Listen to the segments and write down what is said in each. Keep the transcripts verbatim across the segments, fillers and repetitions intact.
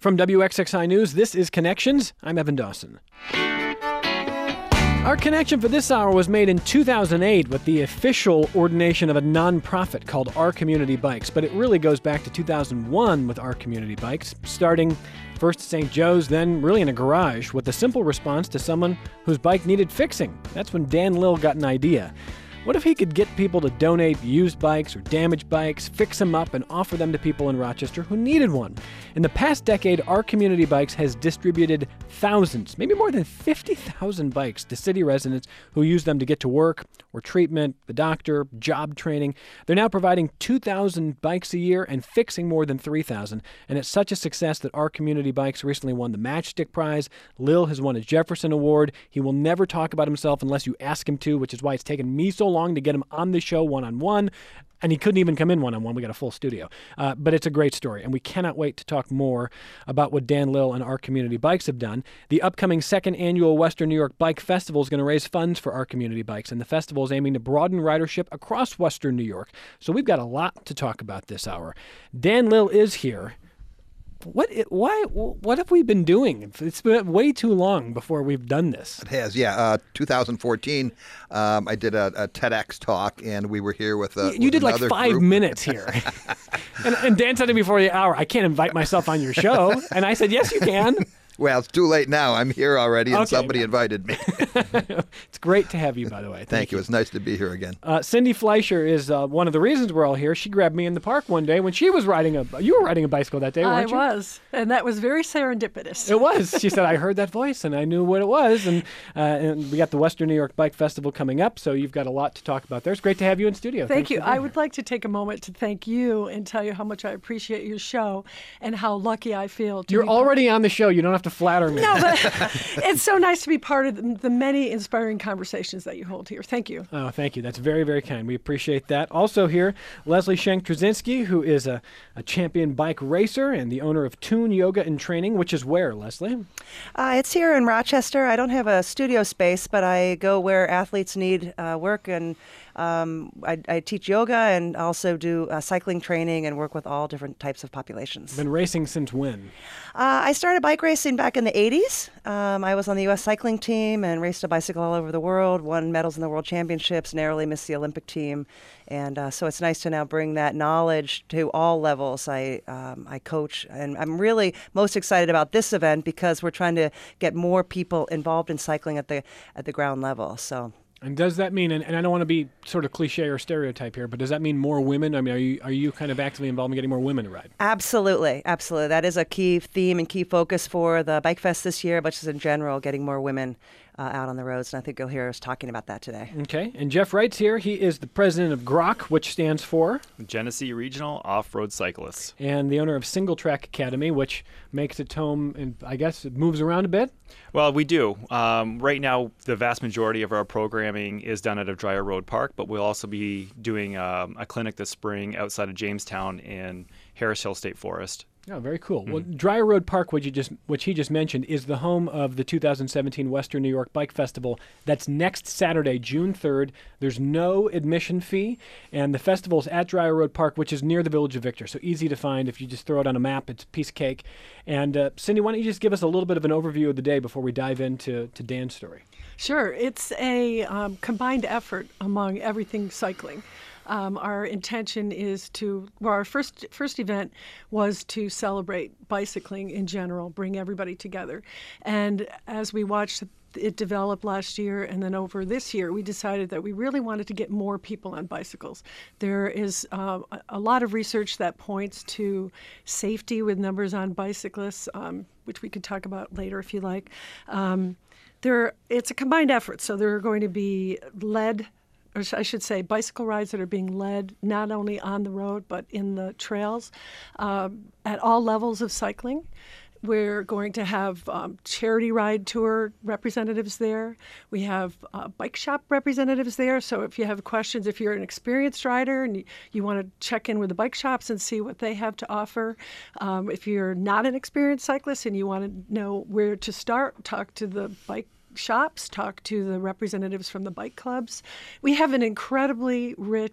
From W X X I News, this is Connections. I'm Evan Dawson. Our connection for this hour was made in two thousand eight with the official ordination of a nonprofit called Our Community Bikes, but it really goes back to two thousand one with Our Community Bikes, starting first at Saint Joe's, then really in a garage with a simple response to someone whose bike needed fixing. That's when Dan Lill got an idea. What if he could get people to donate used bikes or damaged bikes, fix them up, and offer them to people in Rochester who needed one? In the past decade, Our Community Bikes has distributed thousands, maybe more than fifty thousand bikes to city residents who use them to get to work or treatment, the doctor, job training. They're now providing two thousand bikes a year and fixing more than three thousand. And it's such a success that Our Community Bikes recently won the Matchstick Prize. Lill has won a Jefferson Award. He will never talk about himself unless you ask him to, which is why it's taken me so long to get him on the show one-on-one. And he couldn't even come in one-on-one. We got a full studio. Uh, but it's a great story, and we cannot wait to talk more about what Dan Lill and Our Community Bikes have done. The upcoming second annual Western New York Bike Festival is going to raise funds for Our Community Bikes, and the festival is aiming to broaden ridership across Western New York. So we've got a lot to talk about this hour. Dan Lill is here. What? Why? What have we been doing? It's been way too long before we've done this. It has, yeah. Uh, two thousand fourteen, um, I did a, a TEDx talk, and we were here with a. You, you with did like five group. minutes here, and, and Dan said to me before the hour, "I can't invite myself on your show," and I said, "Yes, you can." Well, it's too late now. I'm here already, and Okay. somebody invited me. It's great to have you, by the way. Thank, Thank you. It's nice to be here again. Uh, Cindy Fleischer is uh, one of the reasons we're all here. She grabbed me in the park one day when she was riding a. You were riding a bicycle that day, I weren't you? was, and that was very serendipitous. It was. She said, I heard that voice, and I knew what it was. And, uh, and we got the Western New York Bike Festival coming up, so you've got a lot to talk about there. It's great to have you in studio. Thank Thanks you. for being I would here. like to take a moment to thank you and tell you how much I appreciate your show and how lucky I feel to You're be already on the show. You don't have to flatter me. No, but it's so nice to be part of the, the many inspiring conversations that you hold here. Thank you. Oh, thank you. That's very, very kind. We appreciate that. Also here, Leslie Shank-Trzynski, who is a, a champion bike racer and the owner of Tune Yoga and Training, which is where, Leslie? Uh, it's here in Rochester. I don't have a studio space, but I go where athletes need uh, work, and um, I, I teach yoga and also do uh, cycling training and work with all different types of populations. Been racing since when? Uh, I started bike racing back in the eighties. Um, I was on the U S cycling team and raced a bicycle all over the world, won medals in the World Championships, narrowly missed the Olympic team. And uh, so it's nice to now bring that knowledge to all levels. I um, I coach, and I'm really most excited about this event because we're trying to get more people involved in cycling at the at the ground level. So. And does that mean, and, and I don't want to be sort of cliche or stereotype here, but does that mean more women? I mean, are you are you kind of actively involved in getting more women to ride? Absolutely, absolutely. That is a key theme and key focus for the Bike Fest this year, but just in general, getting more women uh, out on the roads. And I think you'll hear us talking about that today. Okay. And Jeff Wright's here. He is the president of G R O C, which stands for? Genesee Regional Off-Road Cyclists. And the owner of Single Track Academy, which makes its home, and I guess it moves around a bit? Well, we do. Um, right now, the vast majority of our programming is done at a Dryer Road Park, but we'll also be doing um, a clinic this spring outside of Jamestown in Harris Hill State Forest. Oh, very cool. Mm-hmm. Well, Dryer Road Park, which you just which he just mentioned, is the home of the two thousand seventeen Western New York Bike Festival. That's next Saturday, June third. There's no admission fee, and the festival's at Dryer Road Park, which is near the Village of Victor, so easy to find. If you just throw it on a map, it's a piece of cake. And uh, Cindy, why don't you just give us a little bit of an overview of the day before we dive into to Dan's story? Sure. It's a um, combined effort among everything cycling. Um, our intention is to, well, our first first event was to celebrate bicycling in general, bring everybody together. And as we watched it develop last year and then over this year, we decided that we really wanted to get more people on bicycles. There is uh, a lot of research that points to safety with numbers on bicyclists, um, which we could talk about later if you like. Um, there, it's a combined effort, so there are going to be led or I should say, bicycle rides that are being led not only on the road but in the trails um, at all levels of cycling. We're going to have um, charity ride tour representatives there. We have uh, bike shop representatives there. So if you have questions, if you're an experienced rider and you, you want to check in with the bike shops and see what they have to offer. Um, if you're not an experienced cyclist and you want to know where to start, talk to the bike shops, talk to the representatives from the bike clubs. We have an incredibly rich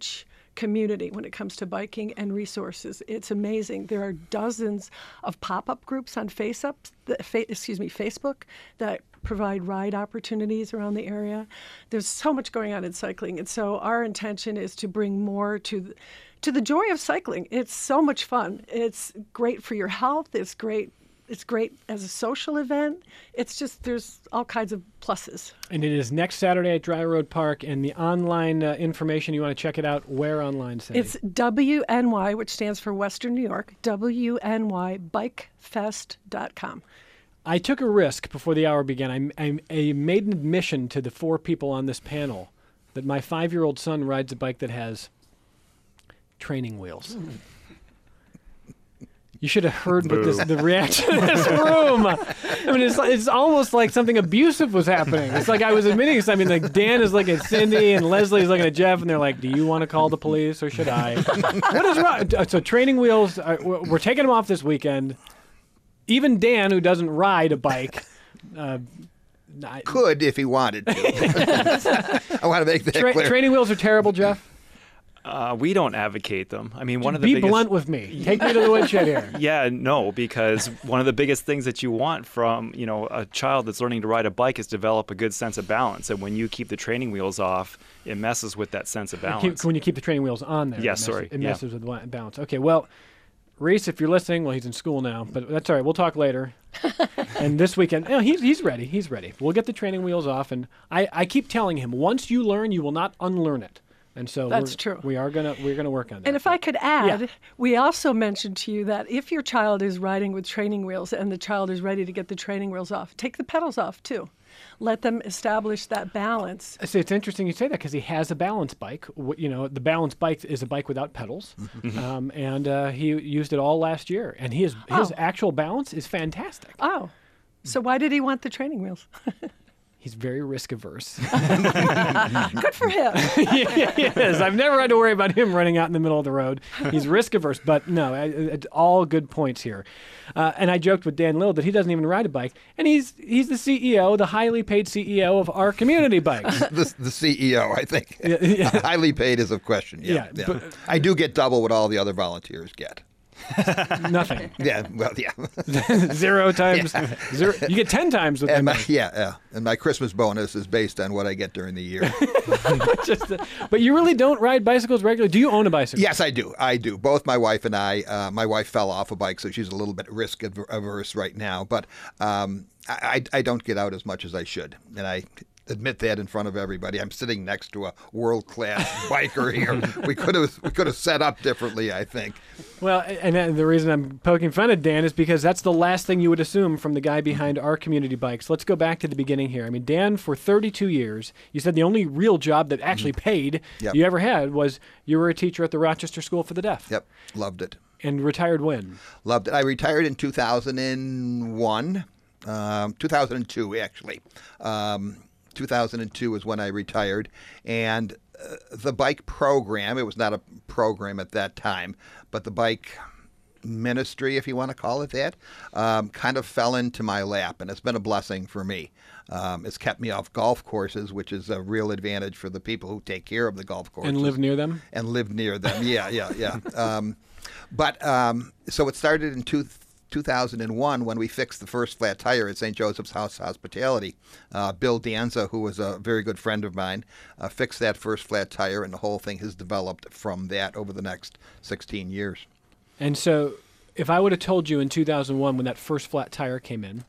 community when it comes to biking and resources. It's amazing. There are dozens of pop-up groups on FaceUp, the, fa- excuse me, Facebook that provide ride opportunities around the area. There's so much going on in cycling, and so our intention is to bring more to the, to the joy of cycling. It's so much fun. It's great for your health. It's great. It's great as a social event. It's just, there's all kinds of pluses. And it is next Saturday at Dry Road Park. And the online uh, information, you want to check it out where online, Cindy? It's W N Y, which stands for Western New York, W N Y bike fest dot com. I took a risk before the hour began. I, I, I made an admission to the four people on this panel that my five-year-old son rides a bike that has training wheels. You should have heard what this, the reaction in this room. I mean, it's, it's almost like something abusive was happening. It's like I was admitting this. I mean, like Dan is looking at Cindy and Leslie's looking at Jeff, and they're like, do you want to call the police or should I? What is wrong? So training wheels, are, we're taking them off this weekend. Even Dan, who doesn't ride a bike, uh, I, Could if he wanted to. I want to make that tra- clear. training wheels are terrible, Jeff. Uh, we don't advocate them. I mean, one of the Be biggest... blunt with me. Take me to the woodshed here. Yeah, no, because one of the biggest things that you want from, you know, a child that's learning to ride a bike is develop a good sense of balance. And when you keep the training wheels off, it messes with that sense of balance. Keep, when you keep the training wheels on there. Yeah, it messes, sorry. It Yeah. messes with the balance. Okay, well, Reese, if you're listening, well, he's in school now, but that's all right. We'll talk later. And this weekend, you know, he's he's ready. He's ready. We'll get the training wheels off, and I, I keep telling him, once you learn, you will not unlearn it. And so That's we're, true. We are gonna we're gonna work on that. And if I could add, Yeah. we also mentioned to you that if your child is riding with training wheels and the child is ready to get the training wheels off, take the pedals off too. Let them establish that balance. See, it's interesting you say that because he has a balance bike. W- You know, the balance bike is a bike without pedals, um, and uh, he used it all last year. And he is, his Oh. actual balance is fantastic. Oh, so why did he want the training wheels? He's very risk averse. Good for him. Yeah, he is. I've never had to worry about him running out in the middle of the road. He's risk averse, but no, I- I- all good points here. Uh, and I joked with Dan Lill that he doesn't even ride a bike, and he's he's the C E O, the highly paid C E O of our community bikes. the, the C E O, I think. Yeah, yeah. Highly paid is a question. Yeah, Yeah, yeah. but- I do get double what all the other volunteers get. Nothing. Yeah, well, yeah. Zero times zero. You get ten times what And they my, make. yeah, yeah. And my Christmas bonus is based on what I get during the year. Just, uh, but you really don't ride bicycles regularly. Do you own a bicycle? Yes, I do. I do. Both my wife and I. Uh, my wife fell off a bike, so she's a little bit risk aver- averse right now. But um, I, I don't get out as much as I should, and I admit that in front of everybody. I'm sitting next to a world-class biker here. We could have we could have set up differently, I think. Well, and and the reason I'm poking fun at Dan is because that's the last thing you would assume from the guy behind our community bikes. Let's go back to the beginning here. I mean, Dan, for thirty-two years, you said the only real job that actually paid Yep. you ever had was you were a teacher at the Rochester School for the Deaf. Yep, loved it. And retired when? Loved it. I retired in two thousand one, um, two thousand two actually. Um, two thousand two is when I retired, and uh, the bike program, it was not a program at that time, but the bike ministry, if you want to call it that, um, kind of fell into my lap, and it's been a blessing for me. Um, it's kept me off golf courses, which is a real advantage for the people who take care of the golf courses. And live near them? And live near them, yeah, yeah, yeah. Um, but, um, so it started in two, two thousand one when we fixed the first flat tire at Saint Joseph's House Hospitality. Uh, Bill Danza, who was a very good friend of mine, uh, fixed that first flat tire, and the whole thing has developed from that over the next sixteen years. And so if I would have told you in two thousand one when that first flat tire came in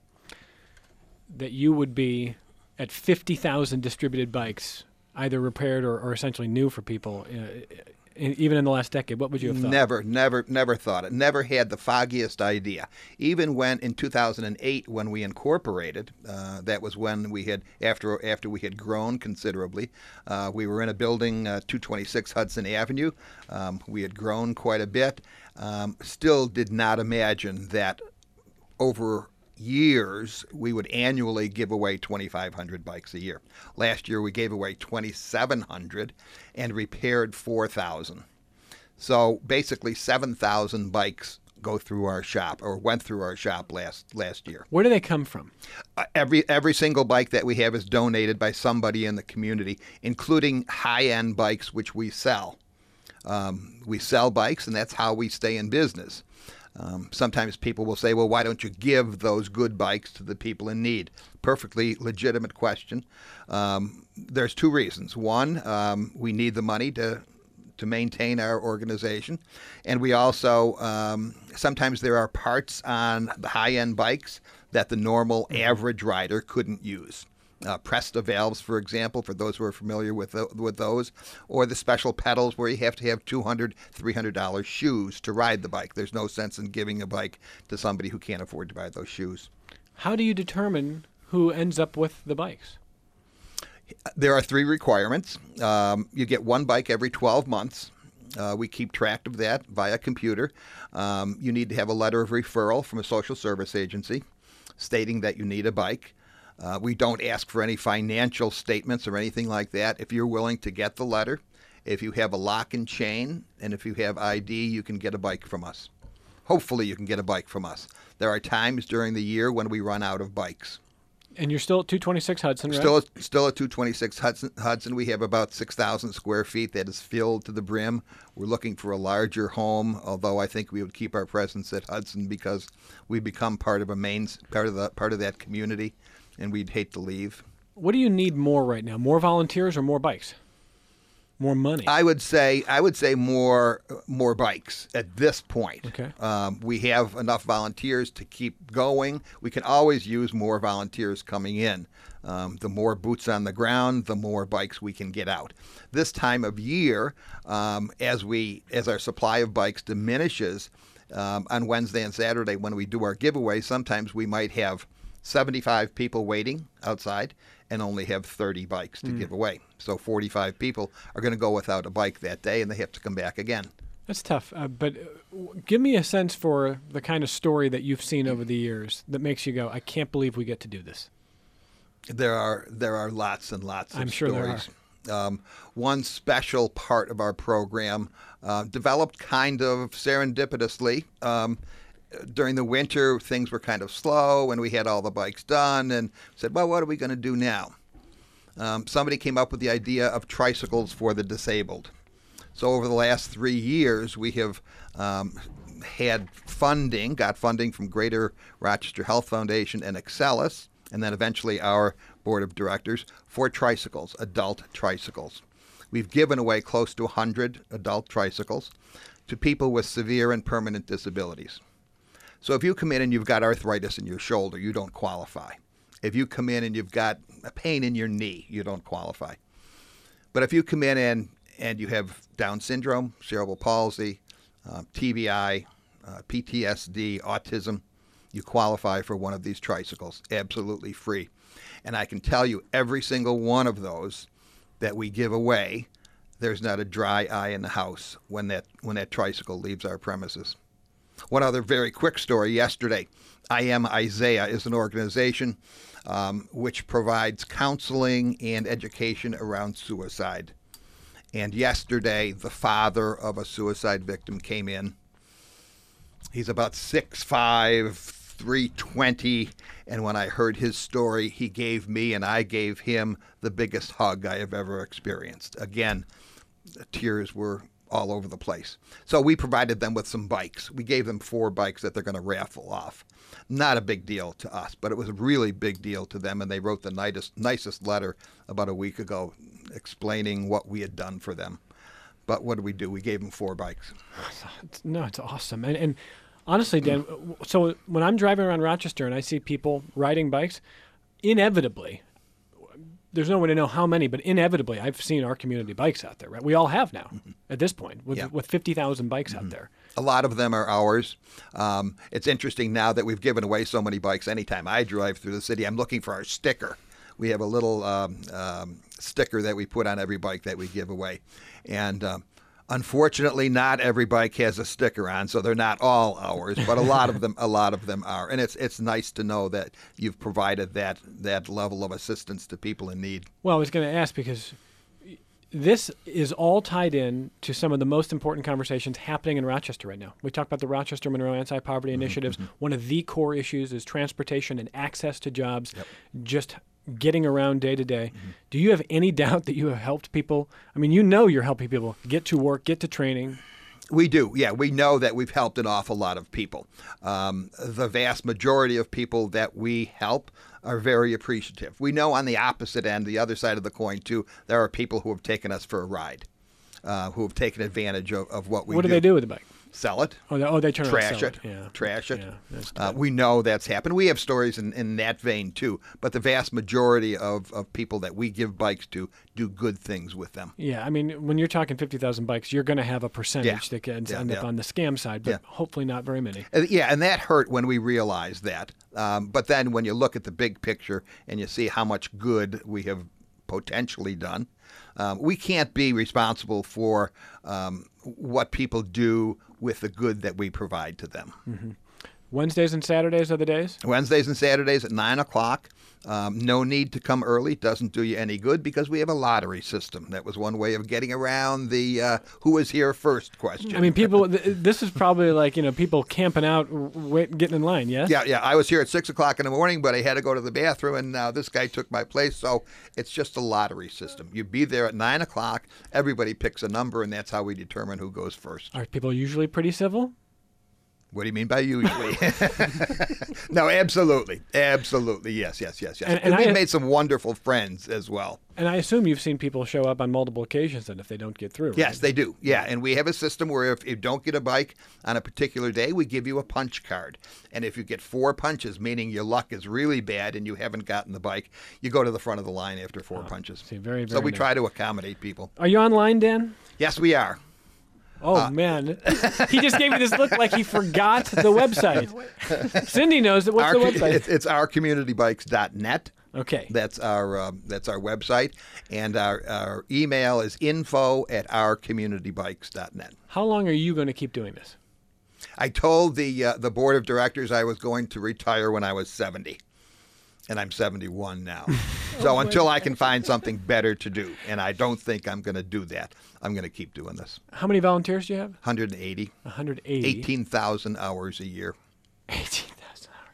that you would be at fifty thousand distributed bikes, either repaired or, or essentially new for people, uh, in, even in the last decade, what would you have thought? Never, never, never thought it. Never had the foggiest idea. Even when in two thousand eight, when we incorporated, uh, that was when we had after after we had grown considerably. Uh, we were in a building, uh, two twenty-six Hudson Avenue. Um, we had grown quite a bit. Um, still did not imagine that over years we would annually give away twenty-five hundred bikes a year. Last year we gave away twenty-seven hundred and repaired four thousand. So basically seven thousand bikes go through our shop or went through our shop last last year. Where do they come from? Uh, every every single bike that we have is donated by somebody in the community, including high-end bikes which we sell. Um, we sell bikes, and that's how we stay in business. Um, sometimes people will say, well, why don't you give those good bikes to the people in need? Perfectly legitimate question. Um, there's two reasons. One, um, we need the money to to maintain our organization. And we also, um, sometimes there are parts on the high-end bikes that the normal average rider couldn't use. Uh, Presta valves, for example, for those who are familiar with th- with those, or the special pedals where you have to have two hundred dollars, three hundred dollars shoes to ride the bike. There's no sense in giving a bike to somebody who can't afford to buy those shoes. How do you determine who ends up with the bikes? There are three requirements. Um, you get one bike every twelve months. Uh, we keep track of that via computer. Um, you need to have a letter of referral from a social service agency stating that you need a bike. Uh, we don't ask for any financial statements or anything like that. If you're willing to get the letter, if you have a lock and chain, and if you have I D, you can get a bike from us. Hopefully you can get a bike from us. There are times during the year when we run out of bikes. And you're still at two twenty-six Hudson, right? Still, at, still at two twenty-six Hudson. Hudson, we have about six thousand square feet that is filled to the brim. We're looking for a larger home, although I think we would keep our presence at Hudson because we become part of a main part of the part of that community, and we'd hate to leave. What do you need more right now? More volunteers or more bikes? More money? I would say I would say more more bikes at this point. Okay. Um, we have enough volunteers to keep going. We can always use more volunteers coming in. Um, the more boots on the ground, the more bikes we can get out. This time of year, um, as we as our supply of bikes diminishes, um, on Wednesday and Saturday when we do our giveaway, sometimes we might have seventy-five people waiting outside and only have thirty bikes to mm. give away. So forty-five people are going to go without a bike that day, and they have to come back again. That's tough. Uh, but uh, give me a sense for the kind of story that you've seen over the years that makes you go, I can't believe we get to do this. There are there are lots and lots of I'm sure stories. There are. Um, one special part of our program uh, developed kind of serendipitously. Um, during the winter, things were kind of slow, and we had all the bikes done, and said, well, what are we going to do now? Um, somebody came up with the idea of tricycles for the disabled. So over the last three years, we have um, had funding, got funding from Greater Rochester Health Foundation and Excellus, and then eventually our board of directors, for tricycles, adult tricycles. We've given away close to one hundred adult tricycles to people with severe and permanent disabilities. So if you come in and you've got arthritis in your shoulder, you don't qualify. If you come in and you've got a pain in your knee, you don't qualify. But if you come in and, and you have Down syndrome, cerebral palsy, uh, T B I, uh, P T S D, autism, you qualify for one of these tricycles, absolutely free. And I can tell you every single one of those that we give away, there's not a dry eye in the house when that when that tricycle leaves our premises. One other very quick story. Yesterday, I Am Isaiah is an organization um, which provides counseling and education around suicide. And yesterday, the father of a suicide victim came in. He's about six five, three twenty, and when I heard his story, he gave me and I gave him the biggest hug I have ever experienced. Again, the tears were all over the place. So we provided them with some bikes. We gave them four bikes that they're going to raffle off. Not a big deal to us, but it was a really big deal to them, and they wrote the nicest, nicest letter about a week ago explaining what we had done for them. But what did we do? We gave them four bikes. It's, no, it's awesome. And, and honestly, Dan, so when I'm driving around Rochester and I see people riding bikes, inevitably, there's no way to know how many, but inevitably, I've seen our community bikes out there, right? We all have now mm-hmm. at this point with, yeah. with fifty thousand bikes mm-hmm. out there. A lot of them are ours. Um, it's interesting now that we've given away so many bikes. Anytime I drive through the city, I'm looking for our sticker. We have a little um, um, sticker that we put on every bike that we give away. And um, unfortunately, not every bike has a sticker on, so they're not all ours, but a lot of them a lot of them are. And it's it's nice to know that you've provided that that level of assistance to people in need. Well, I was going to ask because this is all tied in to some of the most important conversations happening in Rochester right now. We talked about the Rochester Monroe Anti-Poverty Initiatives. Mm-hmm. One of the core issues is transportation and access to jobs. Yep. Just getting around day to day. Do you have any doubt that you have helped people? I mean, you know you're helping people get to work, get to training. We do, yeah. We know that we've helped an awful lot of people. Um, the vast majority of people that we help are very appreciative. We know on the opposite end, the other side of the coin, too, there are people who have taken us for a ride, uh, who have taken advantage of, of what we do. What do they do with the bike? Sell it. Oh, they, oh, they turn around and trash sell it. it. Yeah. Trash it. Yeah, that's Uh, good. we know that's happened. We have stories in, in that vein too. But the vast majority of, of people that we give bikes to do good things with them. Yeah, I mean, when you're talking fifty thousand bikes, you're going to have a percentage Yeah. that can Yeah, end up yeah. on the scam side, but Yeah. hopefully not very many. Uh, yeah, and that hurt when we realized that. Um, but then when you look at the big picture and you see how much good we have potentially done, um, we can't be responsible for um, what people do with the good that we provide to them. Wednesdays and Saturdays are the days? Wednesdays and Saturdays at nine o'clock. Um, no need to come early. Doesn't do you any good because we have a lottery system. That was one way of getting around the uh, who was here first question. I mean, people, th- this is probably like, you know, people camping out, wait, getting in line, yes? Yeah, yeah. I was here at six o'clock in the morning, but I had to go to the bathroom, and now this guy took my place. So it's just a lottery system. You be there at nine o'clock. Everybody picks a number, and that's how we determine who goes first. Are people usually pretty civil? What do you mean by usually? No, absolutely, absolutely. Yes, yes, yes, yes. And- And, and we've I- made some wonderful friends as well. And I assume you've seen people show up on multiple occasions then if they don't get through, right? Yes, they do. Yeah, and we have a system where if you don't get a bike on a particular day, we give you a punch card. And if you get four punches, meaning your luck is really bad and you haven't gotten the bike, you go to the front of the line after four punches. see, very, so very we nice. try to accommodate people. Are you online, Dan? Yes, we are. Oh, Uh, man. He just gave me this look like he forgot the website. Cindy knows it. What's Our, the co- website? it's, it's our community bikes dot net. Okay. That's our um, that's our website, and our, our email is info at our community bikes dot net. How long are you going to keep doing this? I told the uh, the board of directors I was going to retire when I was seventy, and I'm seventy-one now. So until I can find something better to do, and I don't think I'm going to do that, I'm going to keep doing this. How many volunteers do you have? one hundred eighty, one hundred eighty. eighteen thousand hours a year. eighteen thousand hours.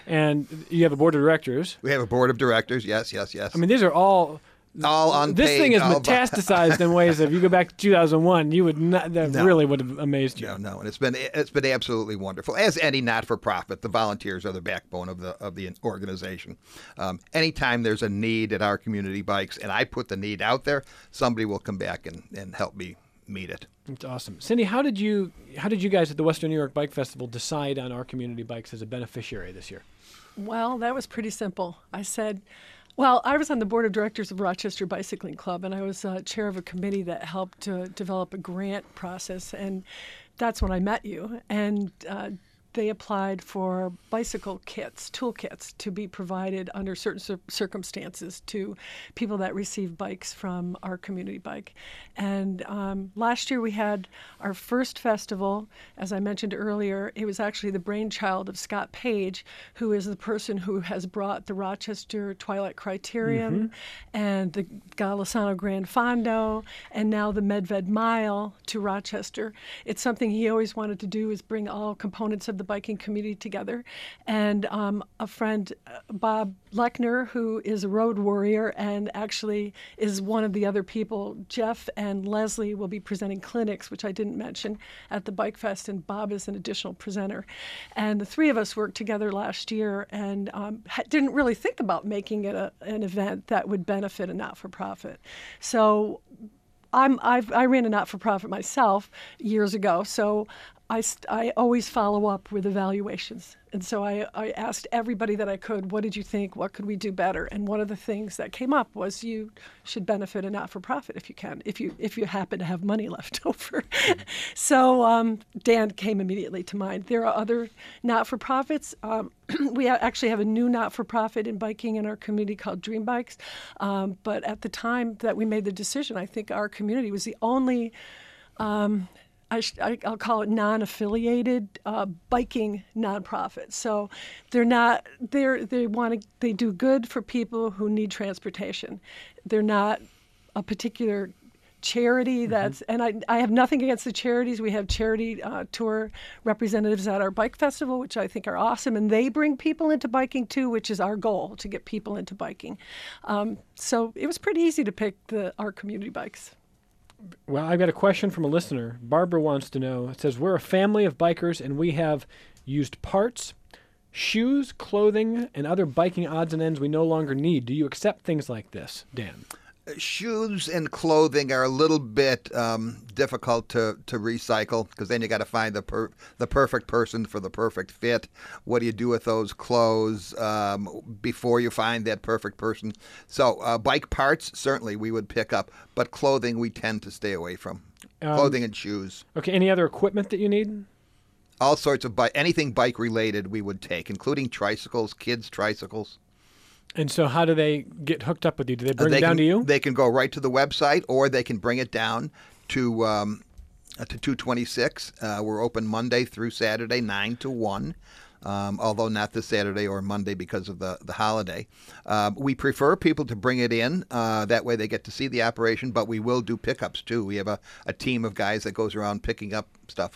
And you have a board of directors. We have a board of directors. Yes, yes, yes. I mean, these are all. all unpaid. This thing is all bu- metastasized in ways that if you go back to two thousand one, you would not. That No. really would have amazed you. No, no, and it's been it's been absolutely wonderful. As any not-for-profit, the volunteers are the backbone of the of the organization. Um, anytime there's a need at our community bikes, and I put the need out there, somebody will come back and, and help me meet it. It's awesome, Cindy. How did you how did you guys at the Western New York Bike Festival decide on our community bikes as a beneficiary this year? Well, that was pretty simple. I said, well, I was on the board of directors of Rochester Bicycling Club, and I was uh, chair of a committee that helped to develop a grant process, and that's when I met you. And uh, they applied for bicycle kits, toolkits, to be provided under certain cir- circumstances to people that receive bikes from our community bike. And um, last year we had our first festival, as I mentioned earlier. It was actually the brainchild of Scott Page, who is the person who has brought the Rochester Twilight Criterium and the Golisano Grand Fondo and now the Medved Mile to Rochester. It's something he always wanted to do, is bring all components of the biking community together. And um, a friend, uh, Bob Lechner, who is a road warrior and actually is one of the other people, Jeff and Leslie will be presenting clinics, which I didn't mention, at the Bike Fest, and Bob is an additional presenter. And the three of us worked together last year and um, ha- didn't really think about making it a, an event that would benefit a not-for-profit. So I'm, I've, I ran a not-for-profit myself years ago, so I, st- I always follow up with evaluations. And so I, I asked everybody that I could, what did you think? What could we do better? And one of the things that came up was you should benefit a not-for-profit if you can, if you if you happen to have money left over. So um, Dan came immediately to mind. There are other not-for-profits. Um, we ha- actually have a new not-for-profit in biking in our community called Dream Bikes. Um, but at the time that we made the decision, I think our community was the only um, I sh- I, I'll call it non-affiliated uh, biking nonprofit. So they're not they're they want to they do good for people who need transportation. They're not a particular charity that's, and I, I have nothing against the charities. We have charity uh, tour representatives at our bike festival, which I think are awesome, and they bring people into biking too, which is our goal, to get people into biking. Um, so it was pretty easy to pick the our community bikes. Well, I've got a question from a listener. Barbara wants to know, it says, we're a family of bikers and we have used parts, shoes, clothing, and other biking odds and ends we no longer need. Do you accept things like this, Dan? Shoes and clothing are a little bit um, difficult to, to recycle, because then you got to find the per, the perfect person for the perfect fit. What do you do with those clothes um, before you find that perfect person? So uh, bike parts, certainly we would pick up, but clothing we tend to stay away from. Um, Clothing and shoes. Okay, any other equipment that you need? All sorts of bike, anything bike related we would take, including tricycles, kids' tricycles. And so how do they get hooked up with you? Do they bring Uh, they it down can, to you? They can go right to the website, or they can bring it down to um, uh, to two twenty-six. Uh, we're open Monday through Saturday, nine to one, um, although not this Saturday or Monday because of the, the holiday. Um, we prefer people to bring it in. Uh, that way they get to see the operation, but we will do pickups too. We have a, a team of guys that goes around picking up stuff.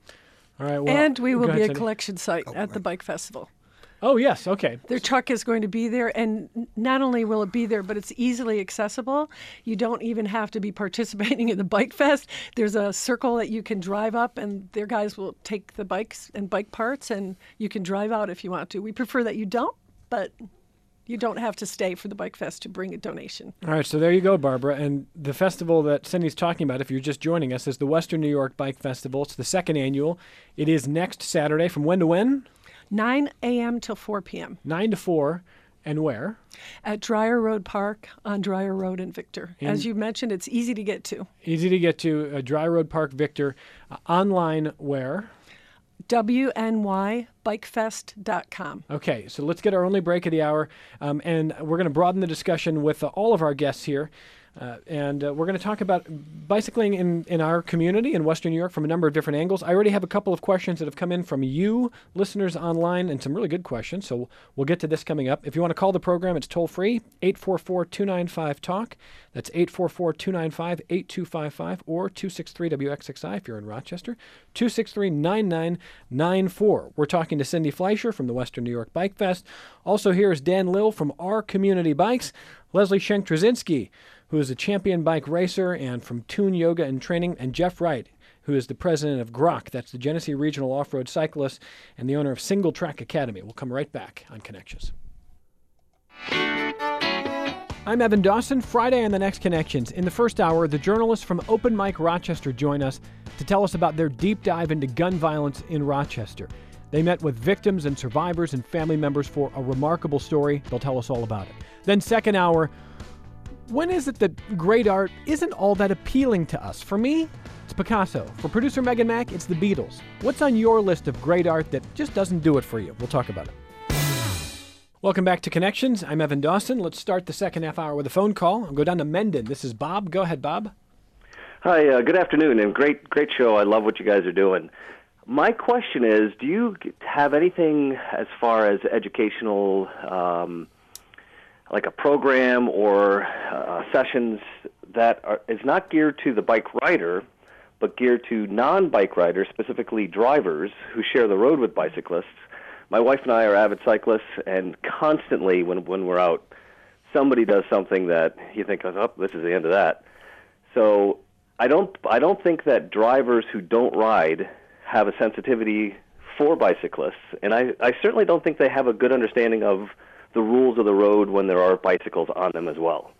All right. Well, And we will go be ahead, a Cindy. collection site Oh, at the right. bike festival. Oh, yes. Okay. Their truck is going to be there, and not only will it be there, but it's easily accessible. You don't even have to be participating in the Bike Fest. There's a circle that you can drive up, and their guys will take the bikes and bike parts, and you can drive out if you want to. We prefer that you don't, but you don't have to stay for the Bike Fest to bring a donation. All right, so there you go, Barbara. And the festival that Cindy's talking about, if you're just joining us, is the Western New York Bike Festival. It's the second annual. It is next Saturday from when to when? nine a.m. till four p.m. nine to four. And where? at Dreyer Road Park on Dreyer Road in Victor. In- As you mentioned, it's easy to get to. Easy to get to, uh, Dry Road Park, Victor. Uh, online where? W N Y bikefest dot com. Okay, so let's get our only break of the hour, um, and we're going to broaden the discussion with uh, all of our guests here. Uh, and uh, we're going to talk about bicycling in, in our community in Western New York from a number of different angles. I already have a couple of questions that have come in from you, listeners online, and some really good questions. So we'll get to this coming up. If you want to call the program, it's toll free, eight four four, two nine five, talk. That's eight four four, two nine five, eight two five five, or two six three W X X I if you're in Rochester, two six three, nine nine nine four. We're talking to Cindy Fleischer from the Western New York Bike Fest. Also here is Dan Lill from Our Community Bikes, Leslie Schenk-Trzynski, who is a champion bike racer and from Tune Yoga and Training, and Jeff Wright, who is the president of G R O C, that's the Genesee Regional Off-Road Cyclists, and the owner of Single Track Academy. We'll come right back on Connections. I'm Evan Dawson. Friday on the next Connections. In the first hour, the journalists from Open Mike Rochester join us to tell us about their deep dive into gun violence in Rochester. They met with victims and survivors and family members for a remarkable story. They'll tell us all about it. Then second hour, when is it that great art isn't all that appealing to us? For me, it's Picasso. For producer Megan Mack, it's the Beatles. What's on your list of great art that just doesn't do it for you? We'll talk about it. Welcome back to Connections. I'm Evan Dawson. Let's start the second half hour with a phone call. I'll go down to Mendon. This is Bob. Go ahead, Bob. Hi, uh, good afternoon, and great, great show. I love what you guys are doing. My question is, do you have anything as far as educational, um, like a program or uh, sessions that are, is not geared to the bike rider, but geared to non-bike riders, specifically drivers who share the road with bicyclists? My wife and I are avid cyclists, and constantly when when we're out, somebody does something that you think, oh, this is the end of that. So I don't I don't think that drivers who don't ride have a sensitivity for bicyclists, and I, I certainly don't think they have a good understanding of the rules of the road when there are bicycles on them as well.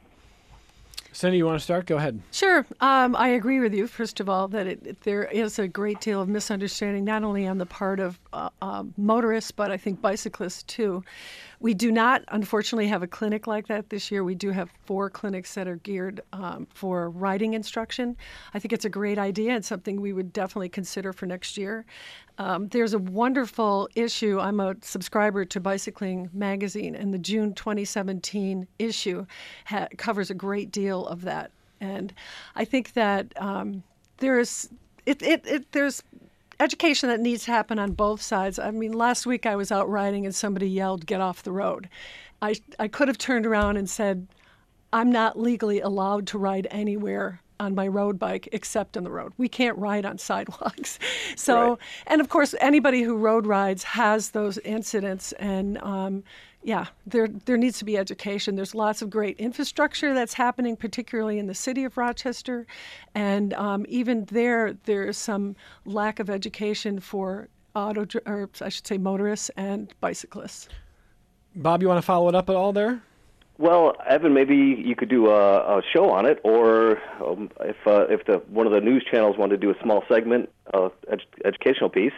Cindy, you want to start? Go ahead. Sure. Um, I agree with you, first of all, that it, it, there is a great deal of misunderstanding, not only on the part of uh, uh, motorists, but I think bicyclists too. We do not, unfortunately, have a clinic like that this year. We do have four clinics that are geared um, for riding instruction. I think it's a great idea and something we would definitely consider for next year. Um, there's a wonderful issue. I'm a subscriber to Bicycling Magazine, and the June twenty seventeen issue ha- covers a great deal of that. And I think that um, there's it, it, it there's education that needs to happen on both sides. I mean, last week I was out riding and somebody yelled, "Get off the road." I I could have turned around and said, "I'm not legally allowed to ride anywhere on my road bike except on the road. We can't ride on sidewalks. So, Right. and of course, anybody who road rides has those incidents, and um, yeah, there there needs to be education. There's lots of great infrastructure that's happening, particularly in the city of Rochester, and um, even there, there is some lack of education for auto, dr- or I should say, motorists and bicyclists. Bob, you want to follow it up at all there? Well, Evan, maybe you could do a, a show on it, or um, if uh, if the one of the news channels wanted to do a small segment, uh, ed- educational piece.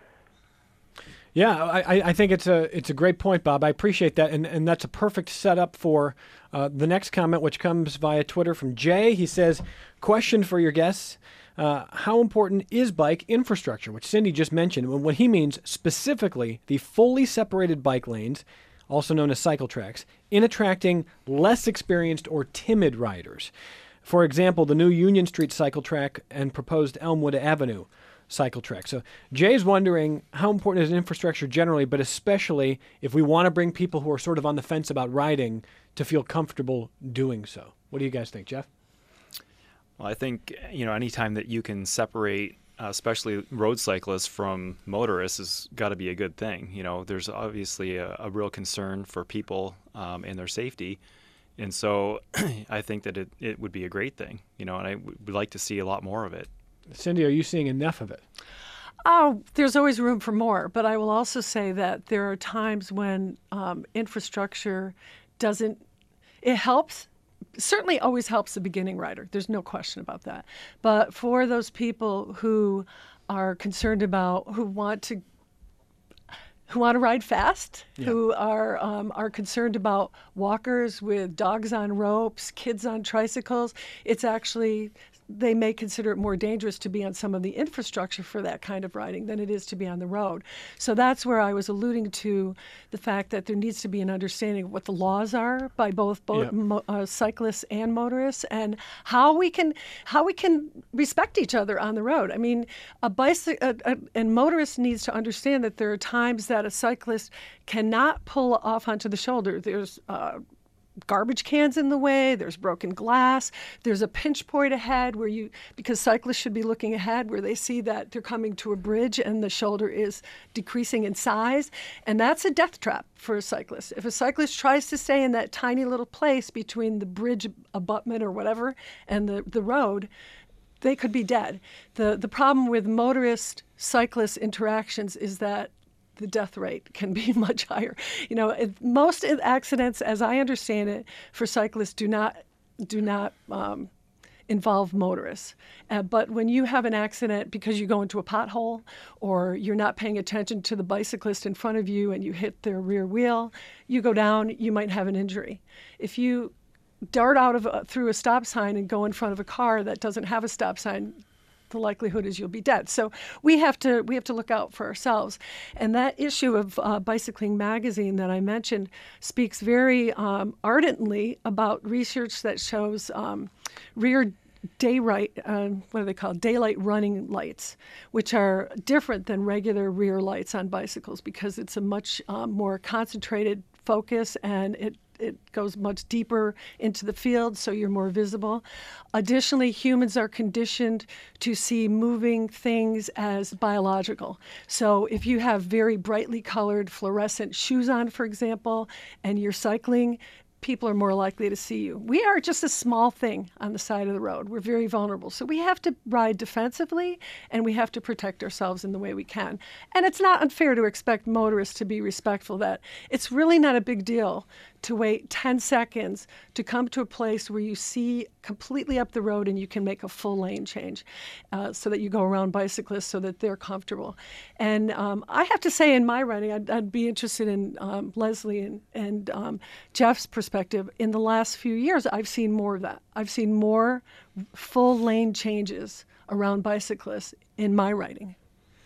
Yeah, I, I think it's a it's a great point, Bob. I appreciate that, and and that's a perfect setup for uh, the next comment, which comes via Twitter from Jay. He says, "Question for your guests: uh, How important is bike infrastructure?" Which Cindy just mentioned. When what he means specifically, the fully separated bike lanes, also known as cycle tracks, in attracting less experienced or timid riders. For example, the new Union Street cycle track and proposed Elmwood Avenue cycle track. So Jay's wondering how important is infrastructure generally, but especially if we want to bring people who are sort of on the fence about riding to feel comfortable doing so. What do you guys think, Jeff? Well, I think, you know, anytime that you can separate, uh, especially road cyclists from motorists, has got to be a good thing. You know, there's obviously a, a real concern for people um, and their safety. And so I think that it, it would be a great thing, you know, and I would like to see a lot more of it. Cindy, are you seeing enough of it? Oh, there's always room for more, but I will also say that there are times when um, infrastructure doesn't, it helps, certainly always helps the beginning rider. There's no question about that. But for those people who are concerned about, who want to who want to ride fast, Yeah. who are um, are concerned about walkers with dogs on ropes, kids on tricycles, it's actually, they may consider it more dangerous to be on some of the infrastructure for that kind of riding than it is to be on the road. So that's where I was alluding to the fact that there needs to be an understanding of what the laws are by both both Yeah. mo- uh, cyclists and motorists, and how we can how we can respect each other on the road. I mean, a bicycle and motorist needs to understand that there are times that a cyclist cannot pull off onto the shoulder. There's uh, garbage cans in the way, there's broken glass, there's a pinch point ahead where you, because cyclists should be looking ahead where they see that they're coming to a bridge and the shoulder is decreasing in size, and that's a death trap for a cyclist. If a cyclist tries to stay in that tiny little place between the bridge abutment or whatever and the, the road, they could be dead. The, the problem with motorist-cyclist interactions is that the death rate can be much higher. You know, it, most accidents, as I understand it, for cyclists do not do not um, involve motorists. Uh, but when you have an accident because you go into a pothole or you're not paying attention to the bicyclist in front of you and you hit their rear wheel, you go down, you might have an injury. If you dart out of a, through a stop sign and go in front of a car that doesn't have a stop sign, the likelihood is you'll be dead. So we have to we have to look out for ourselves. And that issue of uh, Bicycling Magazine that I mentioned speaks very um, ardently about research that shows um, rear daylight, uh, what are they called? Daylight running lights, which are different than regular rear lights on bicycles because it's a much um, more concentrated focus and it it goes much deeper into the field, so you're more visible. Additionally, humans are conditioned to see moving things as biological. So if you have very brightly colored fluorescent shoes on, for example, and you're cycling, people are more likely to see you. We are just a small thing on the side of the road. We're very vulnerable. So we have to ride defensively and we have to protect ourselves in the way we can. And it's not unfair to expect motorists to be respectful. That it's really not a big deal to wait ten seconds to come to a place where you see completely up the road and you can make a full lane change uh, so that you go around bicyclists so that they're comfortable. And um, I have to say in my riding, I'd, I'd be interested in um, Leslie and, and um, Jeff's perspective. In the last few years, I've seen more of that. I've seen more full lane changes around bicyclists in my riding.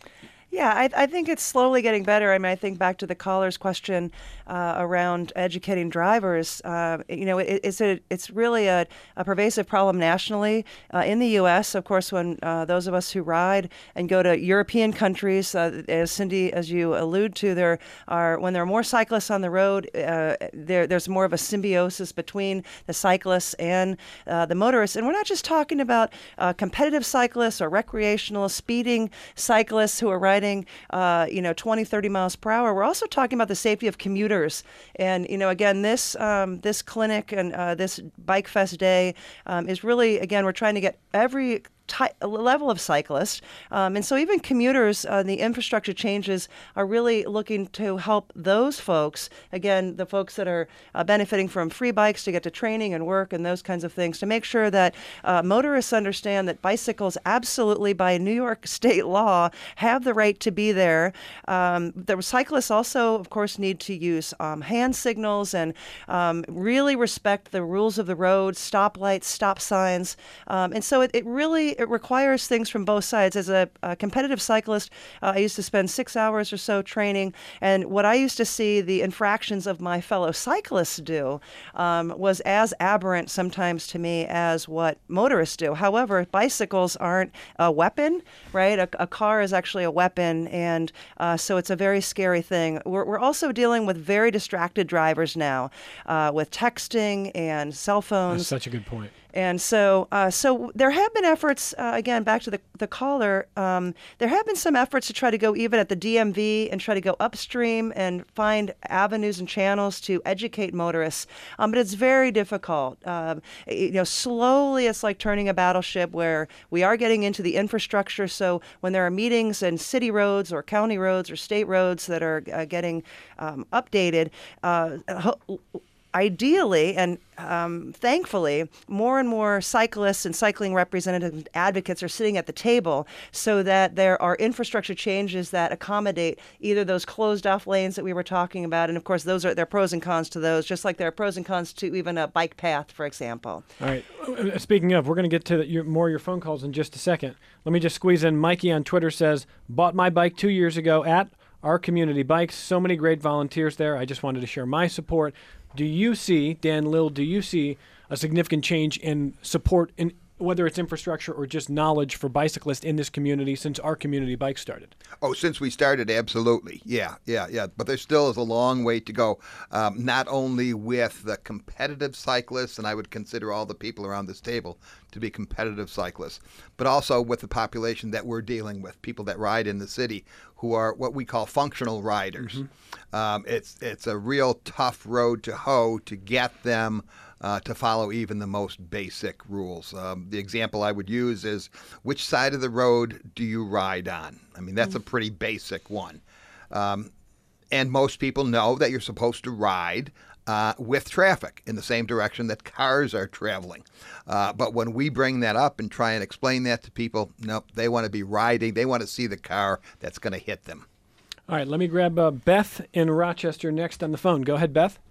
Yeah, I, I think it's slowly getting better. I mean, I think back to the caller's question uh, around educating drivers. Uh, you know, it, it's a it's really a, a pervasive problem nationally. Uh, in the U S, of course, when uh, those of us who ride and go to European countries, uh, as Cindy, as you allude to, there are when there are more cyclists on the road, uh, there there's more of a symbiosis between the cyclists and uh, the motorists. And we're not just talking about uh, competitive cyclists or recreational speeding cyclists who are riding Uh, you know, twenty, thirty miles per hour. We're also talking about the safety of commuters. And, you know, again, this um, this clinic and uh, this Bike Fest Day um, is really, again, we're trying to get every ty- level of cyclists. Um, and so even commuters, uh, the infrastructure changes are really looking to help those folks, again, the folks that are uh, benefiting from free bikes to get to training and work and those kinds of things, to make sure that uh, motorists understand that bicycles absolutely by New York state law have the right to be there. Um, the cyclists also, of course, need to use um, hand signals and um, really respect the rules of the road, stoplights, stop signs. Um, and so it, it really it requires things from both sides. As a, a competitive cyclist, uh, I used to spend six hours or so training, and what I used to see the infractions of my fellow cyclists do um, was as aberrant sometimes to me as what motorists do. However, bicycles aren't a weapon, right? A, a car is actually a weapon, and uh, so it's a very scary thing. We're, we're also dealing with very distracted drivers now, uh, with texting and cell phones. That's such a good point. And so, uh, so there have been efforts. Uh, again, back to the the caller. Um, there have been some efforts to try to go even at the D M V and try to go upstream and find avenues and channels to educate motorists. Um, but it's very difficult. Um, you know, slowly it's like turning a battleship where we are getting into the infrastructure. So when there are meetings and city roads or county roads or state roads that are uh, getting um, updated. Uh, ho- Ideally, and um, thankfully, more and more cyclists and cycling representatives and advocates are sitting at the table so that there are infrastructure changes that accommodate either those closed-off lanes that we were talking about, and of course, those are there are pros and cons to those, just like there are pros and cons to even a bike path, for example. All right. Speaking of, we're going to get to the, your, more of your phone calls in just a second. Let me just squeeze in. Mikey on Twitter says, bought my bike two years ago at Our Community Bikes. So many great volunteers there. I just wanted to share my support. Do you see, Dan Lill, do you see a significant change in support, in whether it's infrastructure or just knowledge for bicyclists in this community since Our Community Bikes started? Oh, since we started, absolutely. Yeah, yeah, yeah. But there still is a long way to go, um, not only with the competitive cyclists, and I would consider all the people around this table to be competitive cyclists, but also with the population that we're dealing with, people that ride in the city who are what we call functional riders. Mm-hmm. Um, it's, it's a real tough road to hoe to get them Uh, to follow even the most basic rules. Um, the example I would use is, which side of the road do you ride on? I mean, that's mm. a pretty basic one. Um, and most people know that you're supposed to ride uh, with traffic in the same direction that cars are traveling. Uh, but when we bring that up and try and explain that to people, nope, they want to be riding. They want to see the car that's going to hit them. All right, let me grab uh, Beth in Rochester next on the phone. Go ahead, Beth.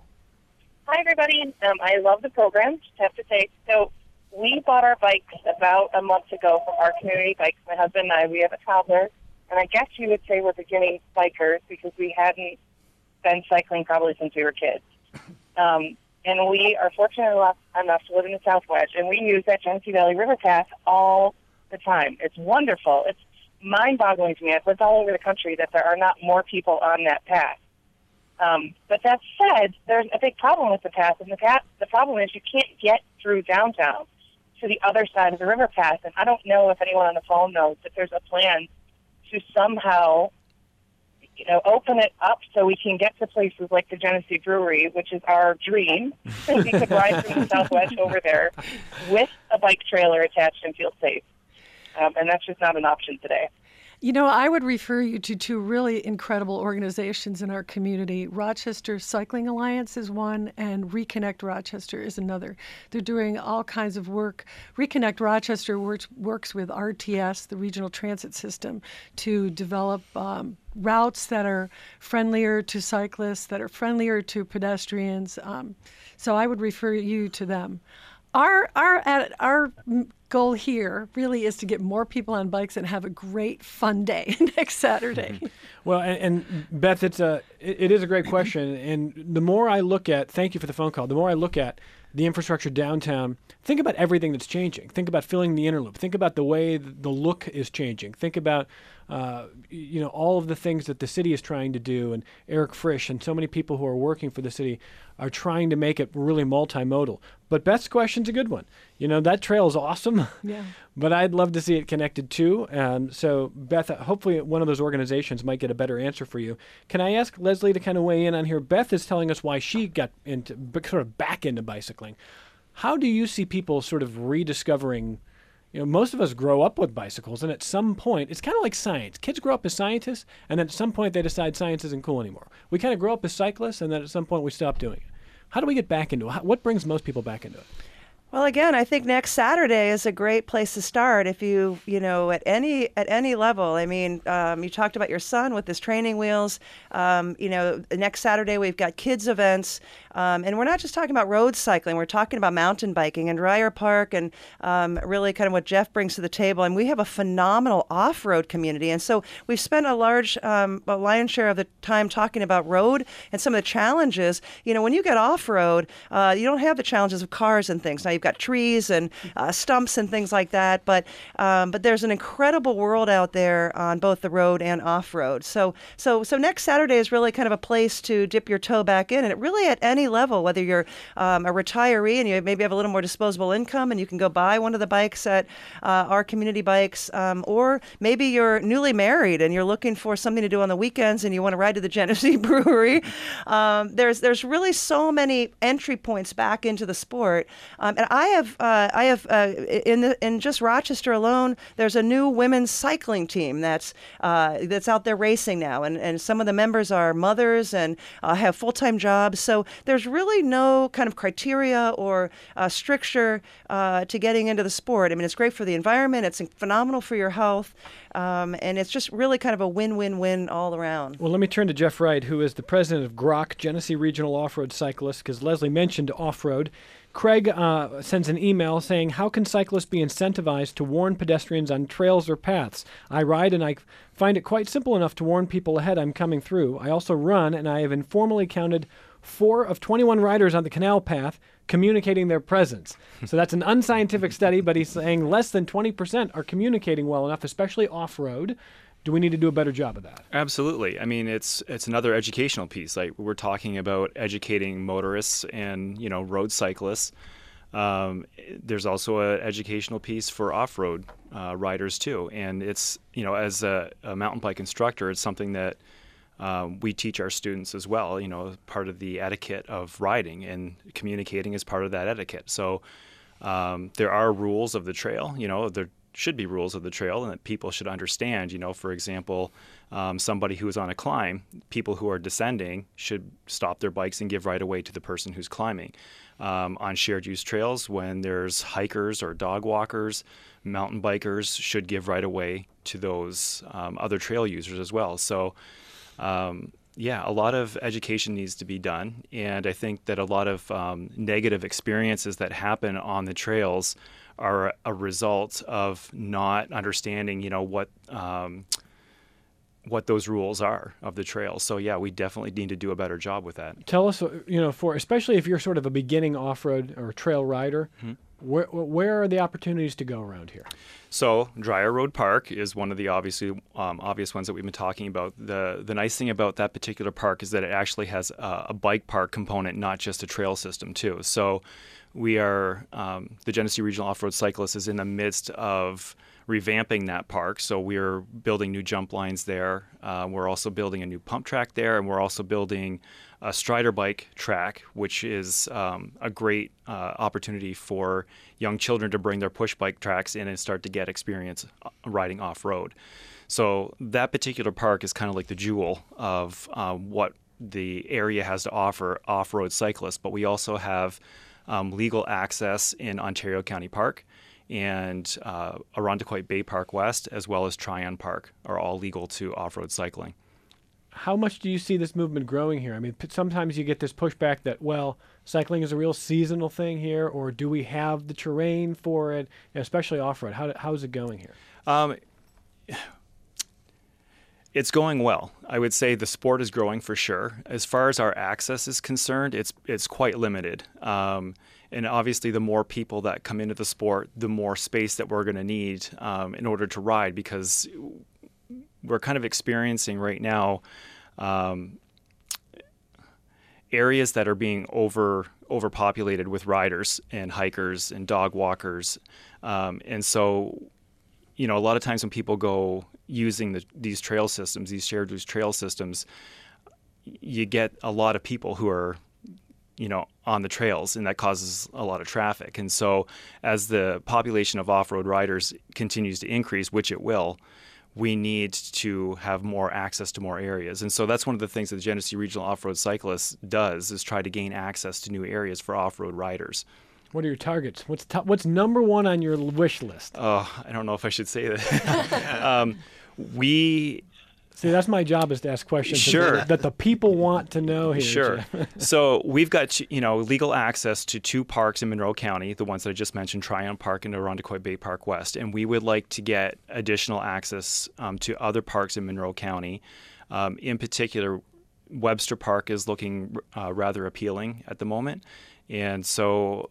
Hi, everybody. Um, I love the program, just have to say. So we bought our bikes about a month ago from Our Community Bikes. My husband and I, we have a toddler, and I guess you would say we're beginning bikers because we hadn't been cycling probably since we were kids. Um, and we are fortunate enough, enough to live in the Southwest, and we use that Genesee Valley River Path all the time. It's wonderful. It's mind-boggling to me. I've lived all over the country that there are not more people on that path. Um, but that said, there's a big problem with the path, and the path, the problem is you can't get through downtown to the other side of the river path. And I don't know if anyone on the phone knows that there's a plan to somehow, you know, open it up so we can get to places like the Genesee Brewery, which is our dream. We could ride from the Southwest over there with a bike trailer attached and feel safe. Um, and that's just not an option today. You know, I would refer you to two really incredible organizations in our community. Rochester Cycling Alliance is one, and Reconnect Rochester is another. They're doing all kinds of work. Reconnect Rochester works, works with R T S, the regional transit system, to develop um, routes that are friendlier to cyclists, that are friendlier to pedestrians. Um, so I would refer you to them. our our at our goal here really is to get more people on bikes and have a great fun day next Saturday. Well, and, and Beth, it's a it, it is a great question, and the more I look at, thank you for the phone call. The more I look at the infrastructure downtown, think about everything that's changing. Think about filling the inner loop. Think about the way the look is changing. Think about uh, you know all of the things that the city is trying to do, and Eric Frisch and so many people who are working for the city are trying to make it really multimodal. But Beth's question's a good one. You know, that trail is awesome, Yeah. but I'd love to see it connected too. And so, Beth, hopefully one of those organizations might get a better answer for you. Can I ask Leslie to kind of weigh in on here? Beth is telling us why she got into, sort of back into bicycling. How do you see people sort of rediscovering, you know, most of us grow up with bicycles, and at some point, it's kind of like science. Kids grow up as scientists, and then at some point they decide science isn't cool anymore. We kind of grow up as cyclists, and then at some point we stop doing it. How do we get back into it? How, what brings most people back into it? Well, again, I think next Saturday is a great place to start. If you, you know, at any at any level. I mean, um, you talked about your son with his training wheels. Um, you know, next Saturday we've got kids events, um, and we're not just talking about road cycling. We're talking about mountain biking and Dreyer Park, and um, really kind of what Jeff brings to the table. And we have a phenomenal off-road community. And so we've spent a large, um, a lion's share of the time talking about road and some of the challenges. You know, when you get off-road, uh, you don't have the challenges of cars and things. Now you've got trees and uh, stumps and things like that, but um, but there's an incredible world out there on both the road and off-road. So so so next Saturday is really kind of a place to dip your toe back in, and it really at any level, whether you're um, a retiree and you maybe have a little more disposable income and you can go buy one of the bikes at uh, our community bikes, um, or maybe you're newly married and you're looking for something to do on the weekends and you want to ride to the Genesee Brewery. Um, there's there's really so many entry points back into the sport, um, and I have uh, I have uh, in the, in just Rochester alone, there's a new women's cycling team that's uh, that's out there racing now, and, and some of the members are mothers and uh, have full-time jobs. So there's really no kind of criteria or uh, stricture uh, to getting into the sport. I mean, it's great for the environment, it's phenomenal for your health, um, and it's just really kind of a win-win-win all around. Well, let me turn to Jeff Wright, who is the president of G R O C, Genesee Regional Off-Road Cyclists, because Leslie mentioned off-road. Craig uh, sends an email saying, how can cyclists be incentivized to warn pedestrians on trails or paths? I ride and I find it quite simple enough to warn people ahead I'm coming through. I also run, and I have informally counted four of twenty-one riders on the canal path communicating their presence. So that's an unscientific study, but he's saying less than twenty percent are communicating well enough, especially off-road. Do we need to do a better job of that? Absolutely. I mean, it's it's another educational piece. Like we're talking about educating motorists and, you know, road cyclists. Um, there's also an educational piece for off-road uh, riders too. And it's, you know, as a, a mountain bike instructor, it's something that um, we teach our students as well. You know, part of the etiquette of riding, and communicating is part of that etiquette. So um, there are rules of the trail. You know, there should be rules of the trail, and that people should understand. You know, for example, um, somebody who is on a climb, people who are descending should stop their bikes and give right away to the person who's climbing. Um, on shared use trails, when there's hikers or dog walkers, mountain bikers should give right away to those um, other trail users as well. So um, yeah, a lot of education needs to be done, and I think that a lot of um, negative experiences that happen on the trails are a result of not understanding, you know, what um, what those rules are of the trail. So yeah, we definitely need to do a better job with that. Tell us, you know, for especially if you're sort of a beginning off-road or trail rider, mm-hmm. where where are the opportunities to go around here? So Dreyer Road Park is one of the obviously um, obvious ones that we've been talking about. The the nice thing about that particular park is that it actually has a, a bike park component, not just a trail system too. So we are, um, the Genesee Regional Off-Road Cyclists is in the midst of revamping that park. So we're building new jump lines there. Uh, we're also building a new pump track there, and we're also building a Strider bike track, which is um, a great uh, opportunity for young children to bring their push bike tracks in and start to get experience riding off-road. So that particular park is kind of like the jewel of uh, what the area has to offer off-road cyclists, but we also have Um, legal access in Ontario County Park, and uh, Irondequoit Bay Park West, as well as Tryon Park, are all legal to off-road cycling. how much do you see this movement growing here? I mean, p- sometimes you get this pushback that, well, cycling is a real seasonal thing here, or do we have the terrain for it, especially off-road? How, how is it going here? Um, it's going well. I would say the sport is growing for sure. As far as our access is concerned, it's it's quite limited. Um, and obviously, the more people that come into the sport, the more space that we're going to need um, in order to ride, because we're kind of experiencing right now um, areas that are being over overpopulated with riders and hikers and dog walkers, um, and so you know a lot of times when people go using the, these trail systems, these shared use trail systems, you get a lot of people who are you know on the trails, and that causes a lot of traffic. And so as the population of off-road riders continues to increase, which it will, we need to have more access to more areas. And so that's one of the things that the Genesee Regional Off-Road Cyclists does, is try to gain access to new areas for off-road riders. What are your targets? What's to- what's number one on your wish list? Oh, I don't know if I should say that. um, we... See, that's my job, is to ask questions Sure. that, that the people want to know here. Sure. Jeff. So we've got, you know, legal access to two parks in Monroe County, the ones that I just mentioned, Tryon Park and Irondequoit Bay Park West. And we would like to get additional access um, to other parks in Monroe County. Um, in particular, Webster Park is looking uh, rather appealing at the moment. And so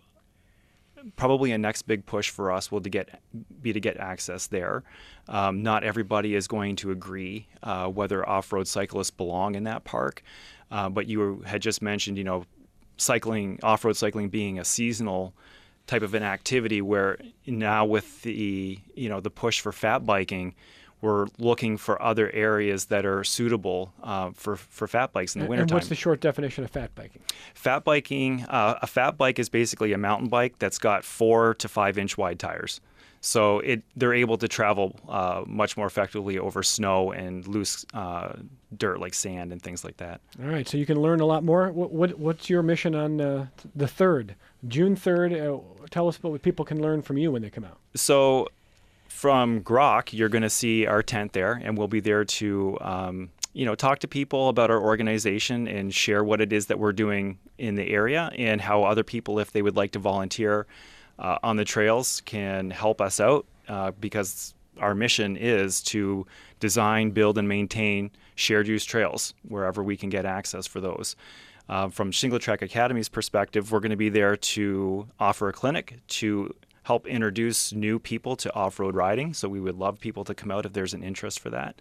probably a next big push for us will to get be to get access there. Um, not everybody is going to agree uh, whether off-road cyclists belong in that park, uh, but you had just mentioned, you know, cycling, off-road cycling being a seasonal type of an activity, where now with the you know the push for fat biking, we're looking for other areas that are suitable uh, for, for fat bikes in the And- wintertime. And what's the short definition of fat biking? Fat biking, uh, a fat bike is basically a mountain bike that's got four to five inch wide tires. So it they're able to travel uh, much more effectively over snow and loose uh, dirt like sand and things like that. All right, so you can learn a lot more. What, what What's your mission on uh, the third, June third? Uh, tell us what people can learn from you when they come out. So from Grok, you're going to see our tent there, and we'll be there to um, you know talk to people about our organization and share what it is that we're doing in the area, and how other people, if they would like to volunteer uh, on the trails, can help us out, uh, because our mission is to design, build, and maintain shared use trails wherever we can get access for those. Uh, from Shingle Track Academy's perspective, we're going to be there to offer a clinic to help introduce new people to off-road riding. So we would love people to come out if there's an interest for that.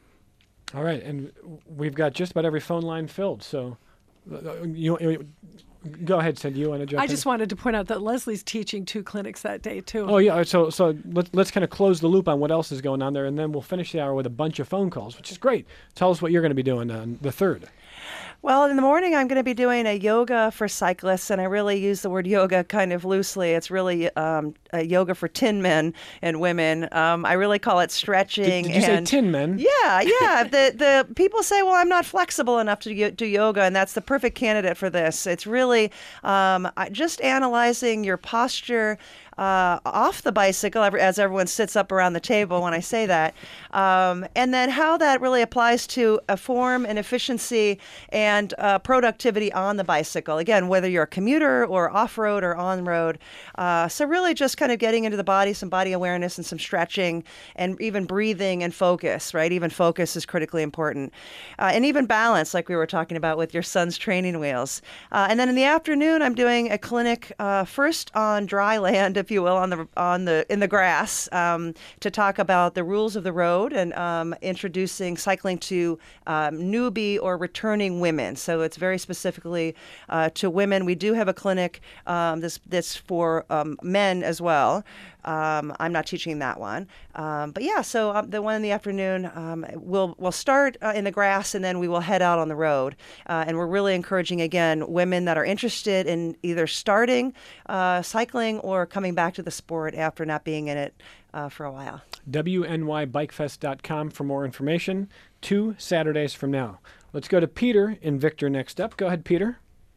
All right, and we've got just about every phone line filled. So uh, you, you go ahead, Cindy. You want to jump I in? just wanted to point out that Leslie's teaching two clinics that day, too. Oh yeah, so so let's let's kind of close the loop on what else is going on there, and then we'll finish the hour with a bunch of phone calls, which is great. Tell us what you're going to be doing on the third. Well, in the morning, I'm going to be doing a yoga for cyclists, and I really use the word yoga kind of loosely. It's really um, a yoga for tin men and women. Um, I really call it stretching. Did, did you and say tin men? Yeah, yeah. the the people say, well, I'm not flexible enough to y- do yoga, and that's the perfect candidate for this. It's really um, I- just analyzing your posture uh, off the bicycle as everyone sits up around the table when I say that, um, and then how that really applies to a form and efficiency and uh, productivity on the bicycle. Again, whether you're a commuter or off-road or on-road. Uh, so really just kind of getting into the body, some body awareness and some stretching and even breathing and focus, right? Even focus is critically important. Uh, and even balance, like we were talking about with your son's training wheels. Uh, and then in the afternoon, I'm doing a clinic uh, first on dry land, if you will, on the on the in the grass, um, to talk about the rules of the road and um, introducing cycling to um, newbie or returning women. So it's very specifically uh, to women. We do have a clinic um, this this for um, men as well. Um, I'm not teaching that one, um, but yeah. So um, the one in the afternoon, um, we'll we'll start uh, in the grass, and then we will head out on the road. Uh, and we're really encouraging again women that are interested in either starting uh, cycling or coming back to the sport after not being in it uh, for a while. W N Y bike fest dot com for more information. Two Saturdays from now. Let's go to Peter in Victor next up. Go ahead, Peter.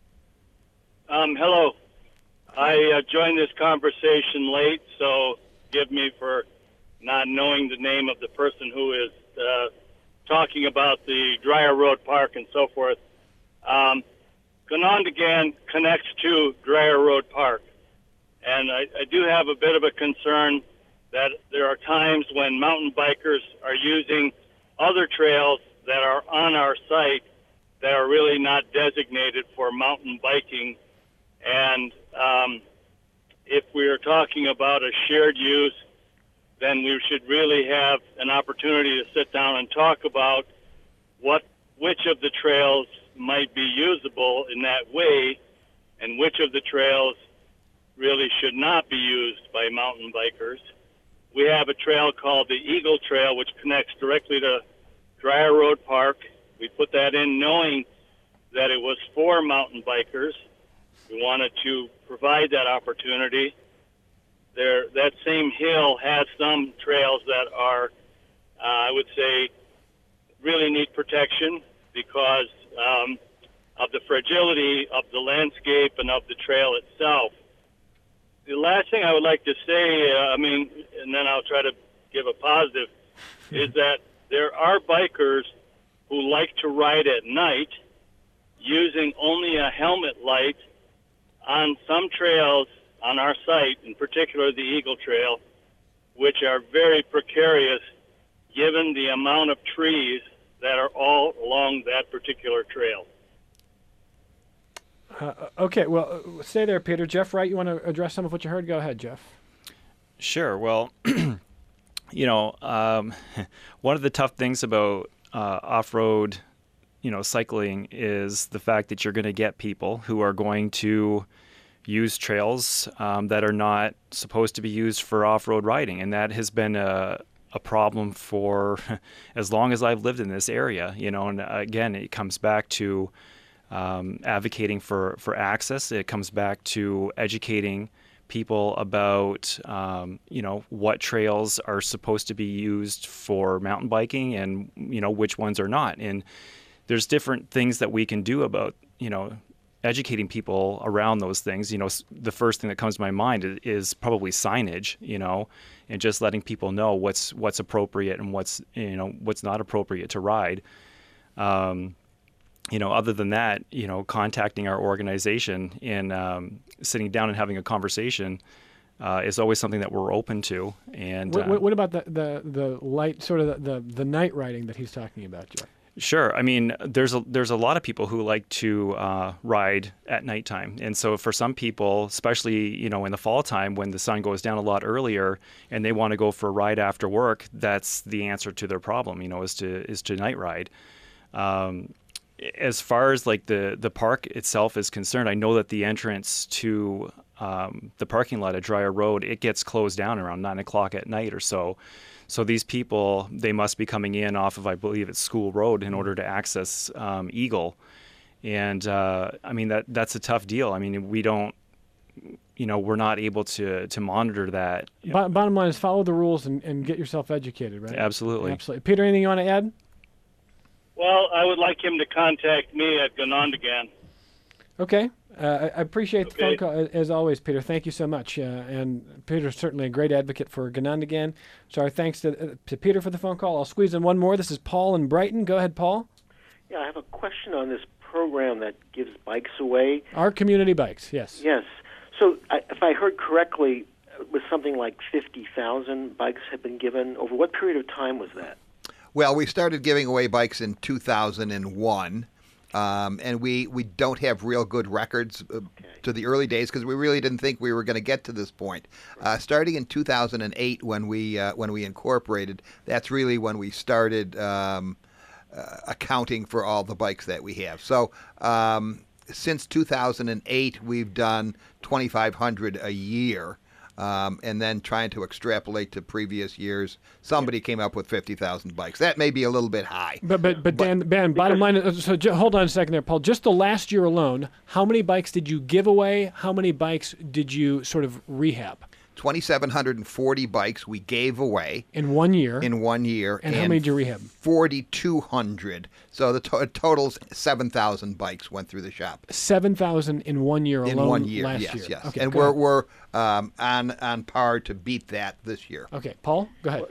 Um, hello. I uh, joined this conversation late, so give me for not knowing the name of the person who is uh, talking about the Dryer Road Park and so forth, um, Ganondagan connects to Dryer Road Park. And I, I do have a bit of a concern that there are times when mountain bikers are using other trails that are on our site that are really not designated for mountain biking. And um, if we are talking about a shared use, then we should really have an opportunity to sit down and talk about what, which of the trails might be usable in that way, and which of the trails really should not be used by mountain bikers. We have a trail called the Eagle Trail, which connects directly to Dryer Road Park. We put that in knowing that it was for mountain bikers. We wanted to provide that opportunity. There, that same hill has some trails that are, uh, I would say, really need protection because um, of the fragility of the landscape and of the trail itself. The last thing I would like to say, uh, I mean, and then I'll try to give a positive, is that there are bikers who like to ride at night using only a helmet light on some trails on our site, in particular the Eagle Trail, which are very precarious given the amount of trees that are all along that particular trail. Uh, okay, well, uh, stay there, Peter. Jeff Wright, you want to address some of what you heard? Go ahead, Jeff. Sure. Well, you know, um, one of the tough things about uh, off-road, you know, cycling is the fact that you're going to get people who are going to use trails um, that are not supposed to be used for off-road riding, and that has been a a problem for as long as I've lived in this area. You know, and again, it comes back to um, advocating for for access. It comes back to educating people about um, you know, what trails are supposed to be used for mountain biking and, you know, which ones are not. And there's different things that we can do about, you know, educating people around those things. You know, the first thing that comes to my mind is, is probably signage, you know, and just letting people know what's what's appropriate and what's, you know, what's not appropriate to ride. Um, you know, other than that, you know, contacting our organization and um, sitting down and having a conversation uh, is always something that we're open to. And what, uh, what about the, the, the light, sort of the, the, the night riding that he's talking about, Jeff? Sure. I mean, there's a there's a lot of people who like to uh, ride at nighttime, and so for some people, especially, you know, in the fall time when the sun goes down a lot earlier, and they want to go for a ride after work, that's the answer to their problem. You know, is to is to night ride. Um, as far as like the the park itself is concerned, I know that the entrance to um, the parking lot at Dryer Road, it gets closed down around nine o'clock at night or so. So these people, they must be coming in off of, I believe it's School Road, in order to access um, Eagle. And uh, I mean, that that's a tough deal. I mean, we don't, you know, we're not able to to monitor that. Bo- bottom line is follow the rules and, and get yourself educated, right? Absolutely. Absolutely. Peter, anything you want to add? Well, I would like him to contact me at Ganondagan. Okay. Uh, I appreciate the Okay. phone call, as always, Peter. Thank you so much. Uh, and Peter's certainly a great advocate for Ganondagan. So our thanks to, uh, to Peter for the phone call. I'll squeeze in one more. This is Paul in Brighton. Go ahead, Paul. Yeah, I have a question on this program that gives bikes away. Our community bikes, yes. Yes. So I, if I heard correctly, it was something like fifty thousand bikes have been given. Over what period of time was that? Well, we started giving away bikes in two thousand one. Um, and we, we don't have real good records uh, Okay. to the early days because we really didn't think we were going to get to this point. Uh, starting in two thousand eight, when we uh, when we incorporated, that's really when we started um, uh, accounting for all the bikes that we have. So um, since two thousand eight, we've done twenty-five hundred a year. Um, and then trying to extrapolate to previous years, somebody came up with fifty thousand bikes. That may be a little bit high. But but but Dan, Ben, bottom line. is- So j- hold on a second there, Paul. Just the last year alone, how many bikes did you give away? How many bikes did you sort of rehab twenty-seven hundred forty bikes we gave away in one year? in one year. And how many did you rehab? forty-two hundred. So the to- total's seven thousand bikes went through the shop. Seven thousand in one year In alone. one year, last yes, year. yes. Okay, and go we're, ahead. we're um, on, on par to beat that this year. Okay, Paul, go ahead. Well, it's just that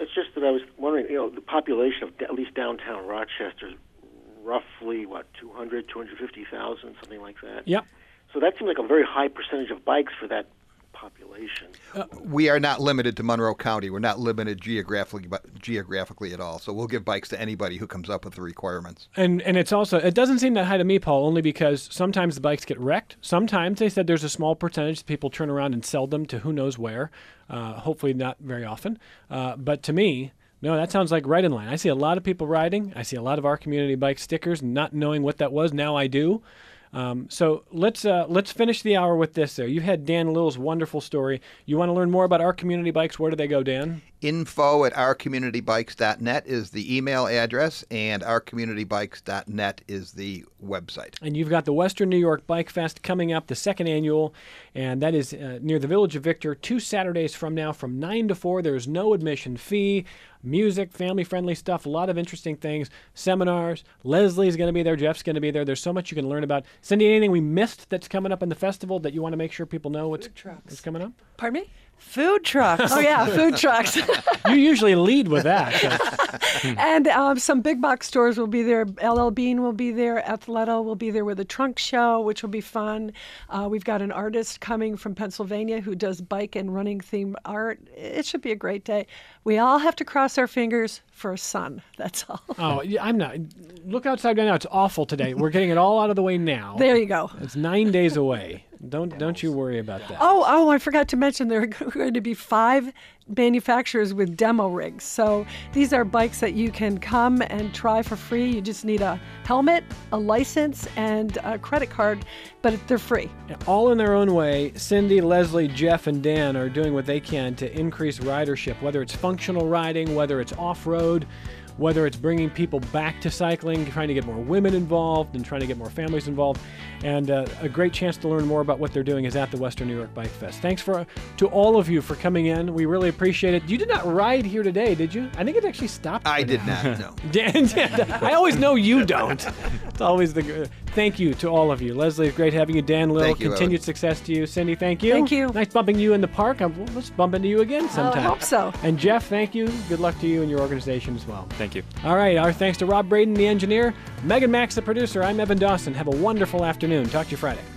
what I was wondering. You know, the population of at least downtown Rochester is roughly, what, two hundred, two hundred fifty thousand, something like that? Yep. So that seems like a very high percentage of bikes for that population. Uh, we are not limited to Monroe County. We're not limited geographically geographically at all. So we'll give bikes to anybody who comes up with the requirements. And and it's also, it doesn't seem that high to me, Paul, only because sometimes the bikes get wrecked. Sometimes they said there's a small percentage that people turn around and sell them to who knows where. Uh, hopefully not very often. Uh, but to me, no, that sounds like right in line. I see a lot of people riding. I see a lot of our community bike stickers, not knowing what that was. Now I do. Um, so let's uh, let's finish the hour with this there. You had Dan Lill's wonderful story. You want to learn more about Our Community Bikes? Where do they go, Dan? Info at our community bikes dot net is the email address, and our community bikes dot net is the website. And you've got the Western New York Bike Fest coming up, the second annual, and that is uh, near the Village of Victor, two Saturdays from now from nine to four. There's no admission fee. Music, family-friendly stuff, a lot of interesting things, seminars. Leslie's going to be there. Jeff's going to be there. There's so much you can learn about. Cindy, anything we missed that's coming up in the festival that you want to make sure people know what's, what's coming up? Pardon me? Food trucks. Oh, yeah, food trucks. You usually lead with that. So. And um, some big box stores will be there. L L Bean will be there. Athleto will be there with a trunk show, which will be fun. Uh, we've got an artist coming from Pennsylvania who does bike and running themed art. It should be a great day. We all have to cross our fingers for a sun. That's all. Oh, yeah, I'm not. Look outside right now. It's awful today. We're getting it all out of the way now. There you go. It's nine days away. Don't don't you worry about that. Oh, oh! I forgot to mention there are going to be five manufacturers with demo rigs. So these are bikes that you can come and try for free. You just need a helmet, a license, and a credit card, but they're free. All in their own way, Cindy, Leslie, Jeff, and Dan are doing what they can to increase ridership, whether it's functional riding, whether it's off-road, whether it's bringing people back to cycling, trying to get more women involved and trying to get more families involved. And uh, a great chance to learn more about what they're doing is at the Western New York Bike Fest. Thanks for to all of you for coming in. We really appreciate it. You did not ride here today, did you? I think it actually stopped. I did now. not, no. Dan, Dan, I always know you don't. It's always the... Thank you to all of you. Leslie, it's great having you. Dan Lill, Thank you, continued Owen. success to you. Cindy, thank you. Thank you. Nice bumping you in the park. I'm, let's bump into you again sometime. I hope so. And Jeff, thank you. Good luck to you and your organization as well. Thank you. All right, our thanks to Rob Braden, the engineer, Megan Max, the producer. I'm Evan Dawson. Have a wonderful afternoon. Talk to you Friday.